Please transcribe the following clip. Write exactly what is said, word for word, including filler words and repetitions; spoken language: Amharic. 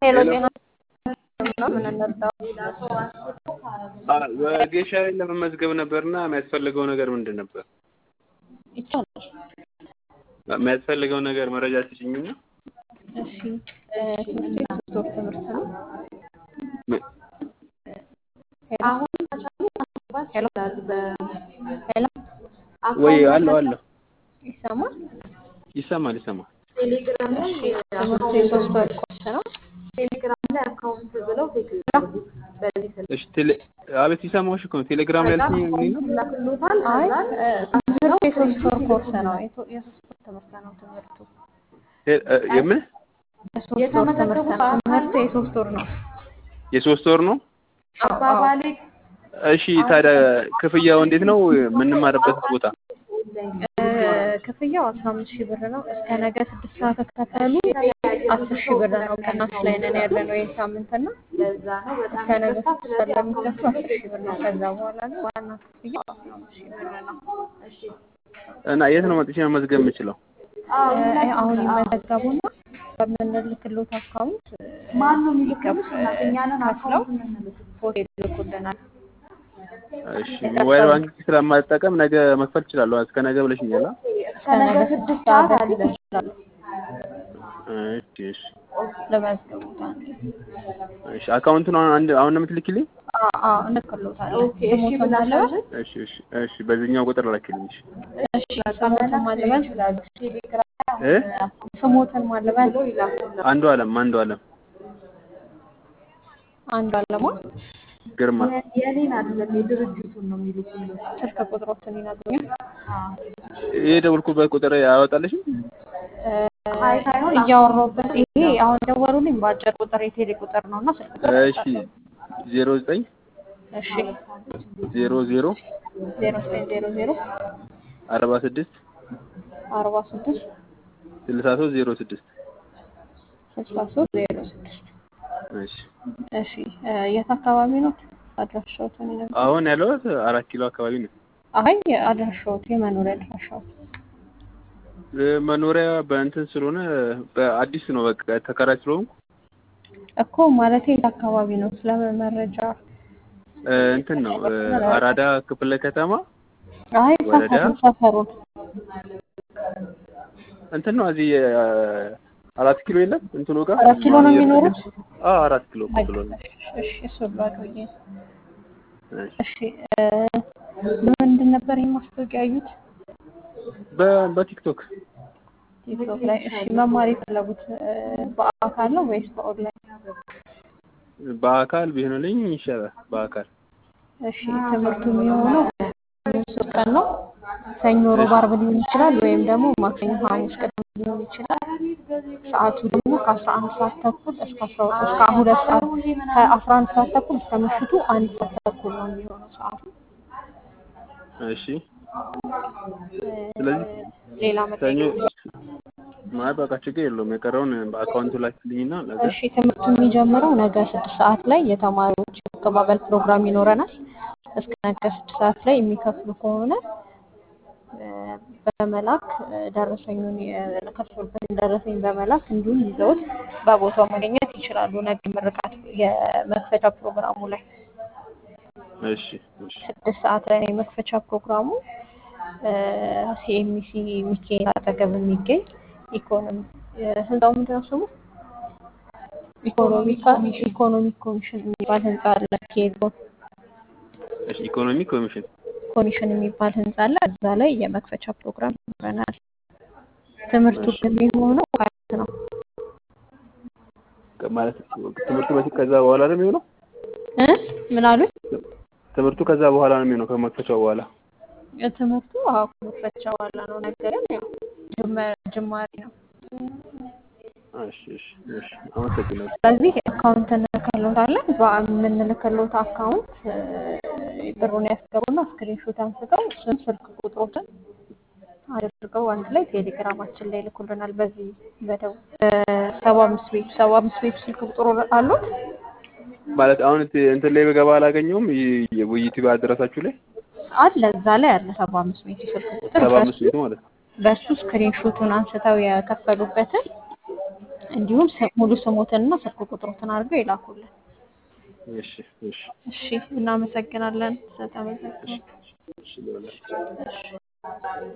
ሄሎ ሄሎ ጤና ነው ምን እንርዳው? ወጌሻ ለመመዝገብ ነበርና የሚያስፈልገው ነገር ምንድን ነበር? ይቻላል። የሚያስፈልገው ነገር መረጃ ትጭኝና። እሺ ትምህርት የሶስት ወር ትምህርት ነው። አሁን ሄሎ ሄሎ ወይ አለው አለው ይሰማል ይሰማል ይሰማል። ቴሌግራም ላይ ትምህርት የሶስት ወር ኮርስ ነው። ቴሌግራም ላይ አካውንት ብለው ቴክኒክ በዚህ እሺ ቴሌ አቤት ይሰማውሽ እኮ ቴሌግራም ላይ አልሽኝ ምን ነው? አይ ትምህርት የሶስት ወር ኮርስ ነው። የሶስት ወር ትምህርት ነው ትምህርቱ። የምን የሶስት ወር ትምህርት ነው። ትምህርት የሶስት ወር ነው። የሶስት ወር ነው? አባባሌ እሺ ታዲያ ክፍያው እንዴት ነው የምንማርበት ቦታ? ክፍያው አስራ አምስት ሺህ ብር ነው። እስከ ነገ ስድስት ሰዓት ከተከፈሉ አስር ሺህ ብር ነው። ቅናሽ ላይ ነን ያለነው ይሄን ሳምንት እና ለዛ ነው እስከ ነገ ስድስት ሰዓት ለሚከፍሉ አስር ሺህ ብር ነው። ከዛ በኋላ ነው ዋና ክፍያው አስራ አምስት ሺህ ብር ነው። እና የት ነው መጥቼ መመዝገብ የምችለው? አሁን ይመዘገቡና በምንልክሎት አካውንት ማን ነው የሚልከው? እኛንን ከፍለው ፎቶ ይልኩልናል። እሺ ሞባይል ባንክ ስለማልጠቀም ነገ መክፈል እችላለሁ። እስከ ነገ ብለሽኛል። እስከ ነገ ስድስት ሰዓት አለ ይችላል። እሺ እሺ ለማስገቡት እሺ አካውንቱን አሁን አንድ አሁን ነው የምትልኪልኝ? አዎ አዎ እንልክሎታለን። ኦኬ እሺ ብላለች። እሺ እሺ እሺ በዚህኛው ቁጥር ላኪልኝ። እሺ ስሞትን ማለበል ይችላል። ቴሌግራም እ ስሞትን ማለበል አንዱ አለም አንዱ አለም አንዱ አለማ ግርማ የኔን አይደለም የድርጅቱን ነው የሚልኩልኝ። ስልክ ቁጥሮችን ይነግሩኛል። ይሄ ደውልኩበት ቁጥር ያወጣልሽም? አይ ሳይሆን እያወራሁበት ይሄ አሁን ደወሉልኝ በአጭር ቁጥር የቴሌ ቁጥር ነውና ስልክ ቁጥር እሺ ዜሮ ዘጠኝ እሺ ዜሮ ዜሮ ዜሮ ዘጠኝ ዜሮ ዜሮ አርባ ስድስት አርባ ስድስት ስልሳ ሶስት ዜሮ ስድስት ስልሳ ሶስት ዜሮ ስድስት እሺ እሺ የት አካባቢ ነው አድራሻዎትን ይነግሩኝ? አሁን ያለሁት አራት ኪሎ አካባቢ ነው። አይ አድራሻዎት የመኖሪያ አድራሻዎት መኖሪያ በእንትን ስለሆነ በአዲስ ነው በቃ ተከራይ ስለሆንኩ እኮ ማለት የት አካባቢ ነው? ስለመረጃ እንትን ነው አራዳ ክፍለ ከተማ አይ ሰፈሩ ሰፈሩን እንትን ነው እዚህ አራት ኪሎ የለም እንትኑ ጋር አራት ኪሎ ነው የሚኖሩት? አዎ አራት ኪሎ ክፍሎ ነው። እሺ እሱ ባዶዬ እሺ ምንድን ነበር የማስታወቂያ ያዩት? በ በቲክቶክ ቲክቶክ ላይ። እሺ መማር የፈለጉት በአካል ነው ወይስ በኦንላይን? በአካል ቢሆንልኝ ይሻላል በአካል። እሺ ትምህርቱ የሚሆነው ሶስት ቀን ነው። ሰኞ፣ ሮብ፣ ዓርብ ሊሆን ይችላል ወይም ደግሞ ማክሰኞ፣ ሐሙስ፣ ቅዳሜ ሊሆን ይችላል። ሰዓቱ ደግሞ ከአስራ አንድ ሰዓት ተኩል እስከ አስራ እስከ ሁለት ሰዓት ከአስራ አንድ ሰዓት ተኩል እስከ ምሽቱ አንድ ሰዓት ተኩል ነው የሚሆነው ሰዓቱ። እሺ ስለዚህ ሌላ መጠየቅ ማለት በቃ ችግር የለውም። የቀረውን በአካውንቱ ላኪልኝና ነገ። እሺ ትምህርቱ የሚጀምረው ነገ ስድስት ሰዓት ላይ የተማሪዎች አቀባበል ፕሮግራም ይኖረናል። እስከ ነገ ስድስት ሰዓት ላይ የሚከፍሉ ከሆነ በመላክ ደረሰኙን የከፈሉበትን ደረሰኝ በመላክ እንዲሁም ይዘውት በቦታው ማግኘት ይችላሉ። ነገ ምርቃት የመክፈቻ ፕሮግራሙ ላይ እሺ እሺ ስድስት ሰዓት ላይ ነው የመክፈቻ ፕሮግራሙ። ሲኤምሲ ሚካኤል አጠገብ የሚገኝ ኢኮኖሚ ህንጻው ምንድን ነው ስሙ? ኢኮኖሚካ ኢኮኖሚክ ኮሚሽን የሚባል ህንጻ አለ። ኬዞ እሺ ኢኮኖሚክ ኮሚሽን ኮሚሽን የሚባል ህንጻ አለ። እዛ ላይ የመክፈቻ ፕሮግራም ይኖረናል። ትምህርቱ የሚሆነው ማለት ነው ማለት ትምህርቱ በፊት ከዛ በኋላ ነው የሚሆነው እ ምን አሉ? ትምህርቱ ከዛ በኋላ ነው የሚሆነው ከመክፈቻው በኋላ? ትምህርቱ አዎ ከመክፈቻው በኋላ ነው። ነገርም ያው ጅማሬ ነው። እሺ እሺ እሺ አመሰግናለሁ። ስለዚህ አካውንት እንልክልዎታለን። በምንልክልዎት አካውንት ብሩን ያስገቡና ስክሪንሾት አንስተው ስም ስልክ ቁጥሮችን አድርገው አንድ ላይ ቴሌግራማችን ላይ ልኩልናል። በዚህ በደው ሰባ አምስት ቤት ሰባ አምስት ቤት ስልክ ቁጥሩ አሉት ማለት አሁን እንትን ላይ በገባ አላገኘውም። የዩቲዩብ አድራሻችሁ ላይ አለ። እዛ ላይ አለ ሰባ አምስት ቤት ስልክ ቁጥር ሰባ አምስት ቤት ማለት ነው። በሱ ስክሪንሾቱን አንስተው የከፈሉበትን እንዲሁም ስ- ሙሉ ስሞትንና ስልክ ቁጥሮትን አድርገው ይላኩልን። እሺ እሺ እሺ እናመሰግናለን እሺ ስለተመዘገቡ። እሺ ለወላሂ እሺ